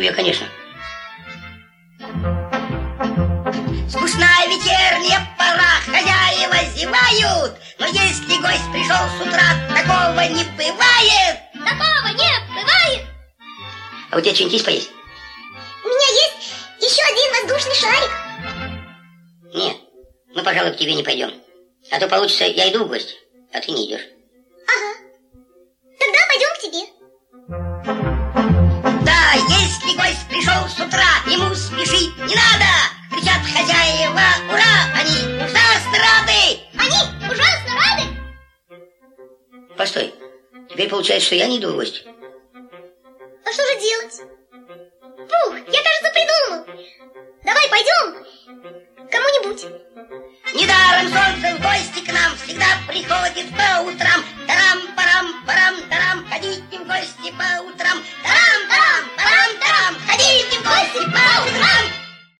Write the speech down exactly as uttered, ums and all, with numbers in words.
тебе, конечно. Скучная вечерняя пора, хозяева зевают, но если гость пришел с утра, такого не бывает. Такого не бывает. А у тебя что-нибудь есть поесть? У меня есть еще один воздушный шарик. Нет, мы, пожалуй, к тебе не пойдем. А то получится, я иду в гости, а ты не идешь. Ага. Тогда пойдем к тебе. Да, если гость пришел с утра, ему спешить не надо. Кричат хозяева, ура, они ужасно рады. Они ужасно рады? Постой, теперь получается, что я не иду в гости. А что же делать? Пух, я, кажется, придумал. Давай пойдем к кому-нибудь. Недаром солнце в гости к нам всегда приходит по утрам.